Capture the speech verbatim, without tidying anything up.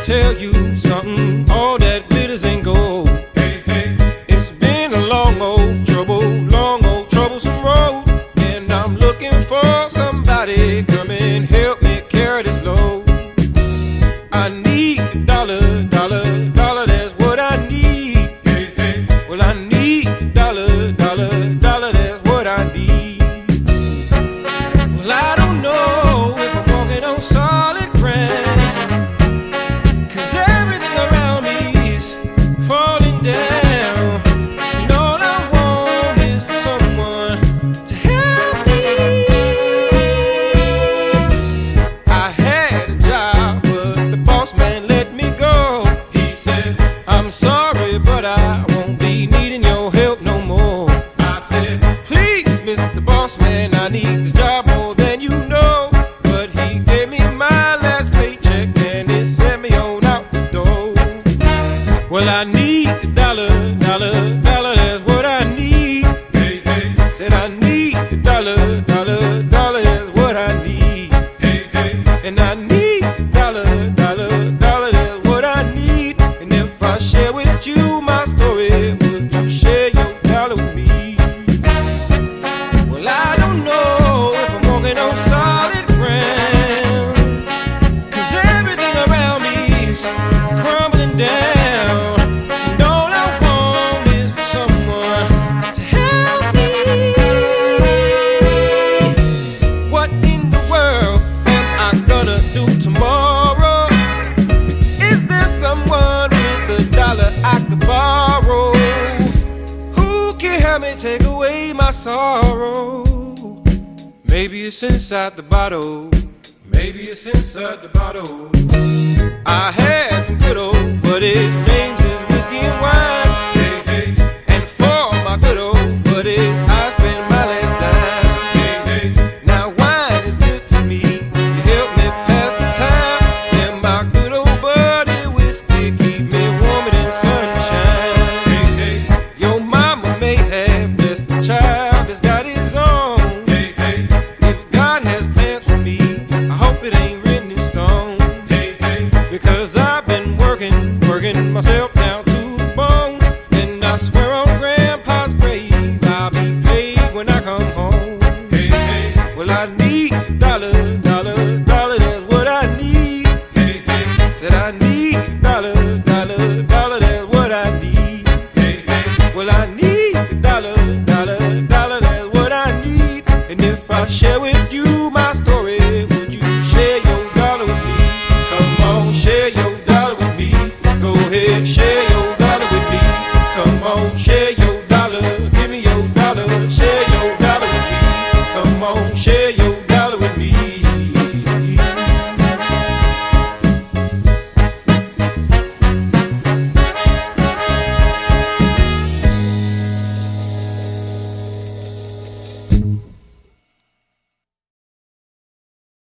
tell you something, all that glitters ain't gold. Hey, hey. It's been a long old trouble, long old troublesome road, and I'm looking for somebody come and help me carry this load. I need a dollar, dollar, dollar, that's what I need. Hey, hey. Well, I need a dollar, dollar, dollar, that's what I need. Well, I don't know if I'm walking on solid ground, I'm sorry, but I won't be needing your help no more. I said, please, Mister Boss Man, I need this job more than you know. But he gave me my last paycheck and he sent me on out the door. Well, I need a dollar, dollar, dollar, that's what I need. Hey, hey. Said I need a dollar, dollar, dollar, that's what I need. Hey, hey. And I need a dollar, dollar, dollar, that's what I need. And if I share with you my story, would you share your dollar with me? Well, I don't know if I'm walking on solid ground, 'cause everything around me is crumbling down, and all I want is for someone to help me. What in the world am I gonna do tomorrow? Is there someone with a dollar I could borrow? Who can help me take away my sorrow? Maybe it's inside the bottle. Maybe it's inside the bottle. I had some good old, but his name's is whiskey and wine. Hey, hey. And for my good old buddies, I spend my last dime. Hey, hey. Now wine is good to me. You help me pass the time. And my good old buddy whiskey keep me warmer than sunshine. Hey, hey. Your mama may have blessed the child that's got his own. Hey, hey. If God has plans for me, I hope it ain't written in stone. Hey, hey. Because I've been working, working myself down to the bone. And I swear on Grandpa's grave, I'll be paid when I come home. Hey, hey. Well, I need a dollar, dollar, dollar, that's what I need. Hey, hey. Said I need a dollar, dollar, dollar, that's what I need. Hey, hey. Well, I need a dollar, dollar, dollar, that's what I need. And if I share with you